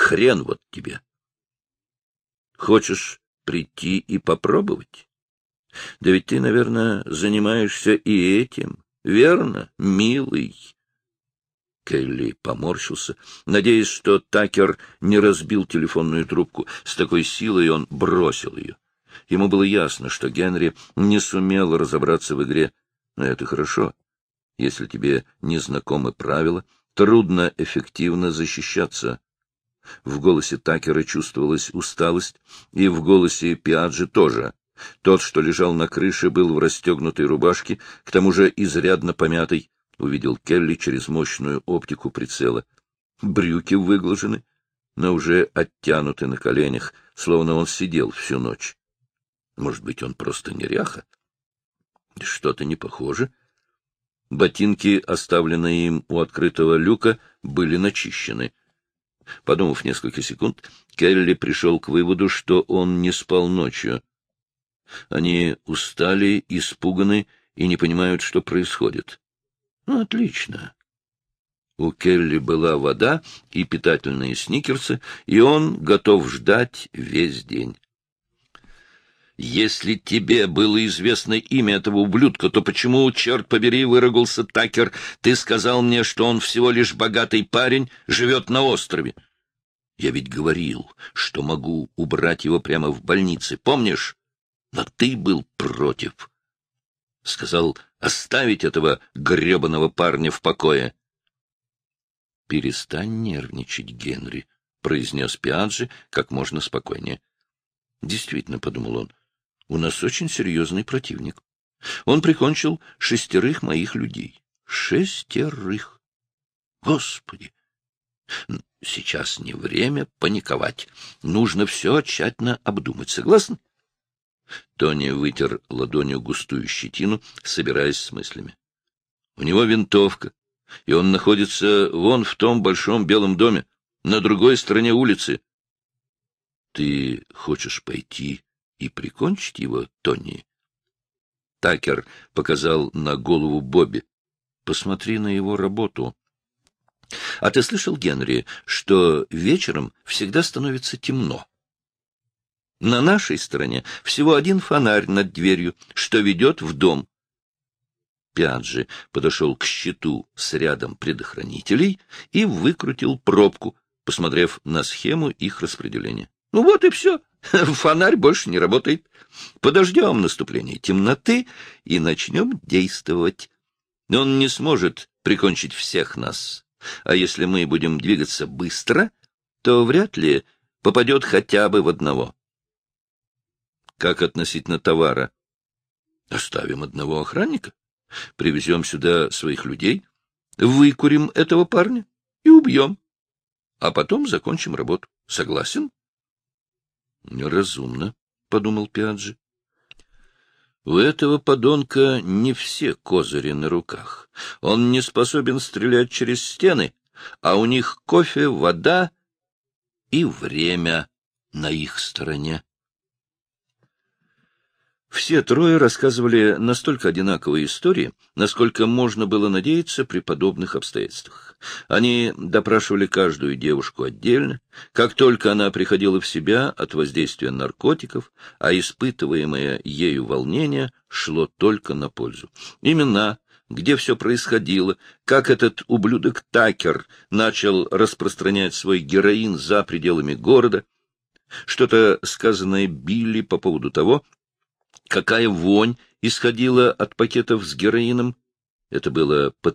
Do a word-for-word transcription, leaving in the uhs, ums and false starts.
Хрен вот тебе. Хочешь прийти и попробовать? Да ведь ты, наверное, занимаешься и этим, верно, милый? Келли поморщился, надеясь, что Такер не разбил телефонную трубку. С такой силой он бросил ее. Ему было ясно, что Генри не сумел разобраться в игре. Но это хорошо. Если тебе не знакомы правила, трудно эффективно защищаться. В голосе Такера чувствовалась усталость, и в голосе Пиаджи тоже. Тот, что лежал на крыше, был в расстегнутой рубашке, к тому же изрядно помятый. Увидел Келли через мощную оптику прицела. Брюки выглажены, но уже оттянуты на коленях, словно он сидел всю ночь. Может быть, он просто неряха? Что-то не похоже. Ботинки, оставленные им у открытого люка, были начищены. Подумав несколько секунд, Келли пришел к выводу, что он не спал ночью. Они устали, испуганы и не понимают, что происходит. Ну, отлично. У Келли была вода и питательные сникерсы, и он готов ждать весь день. Если тебе было известно имя этого ублюдка, то почему, черт побери, выругался Такер? Ты сказал мне, что он всего лишь богатый парень, живет на острове. Я ведь говорил, что могу убрать его прямо в больнице, помнишь? Но ты был против. Сказал оставить этого гребаного парня в покое. — Перестань нервничать, Генри, — произнес Пиаджи как можно спокойнее. — Действительно, — подумал он, — у нас очень серьезный противник. Он прикончил шестерых моих людей. Шестерых! Господи! Сейчас не время паниковать. Нужно все тщательно обдумать. Согласен? Тони вытер ладонью густую щетину, собираясь с мыслями. У него винтовка, и он находится вон в том большом белом доме, на другой стороне улицы. Ты хочешь пойти и прикончить его, Тони? Такер показал на голову Бобби. Посмотри на его работу. А ты слышал, Генри, что вечером всегда становится темно? На нашей стороне всего один фонарь над дверью, что ведет в дом. Пиаджи подошел к щиту с рядом предохранителей и выкрутил пробку, посмотрев на схему их распределения. Ну вот и все. Фонарь больше не работает. Подождем наступления темноты и начнем действовать. Он не сможет прикончить всех нас. А если мы будем двигаться быстро, то вряд ли попадет хотя бы в одного. Как относительно товара? Оставим одного охранника, привезем сюда своих людей, выкурим этого парня и убьем, а потом закончим работу. Согласен? Неразумно, — подумал Пиаджи. У этого подонка не все козыри на руках. Он не способен стрелять через стены, а у них кофе, вода и время на их стороне. Все трое рассказывали настолько одинаковые истории, насколько можно было надеяться при подобных обстоятельствах. Они допрашивали каждую девушку отдельно. Как только она приходила в себя от воздействия наркотиков, а испытываемое ею волнение шло только на пользу. Имена, где все происходило, как этот ублюдок Такер начал распространять свой героин за пределами города, что-то сказанное Билли по поводу того, какая вонь исходила от пакетов с героином. Это было под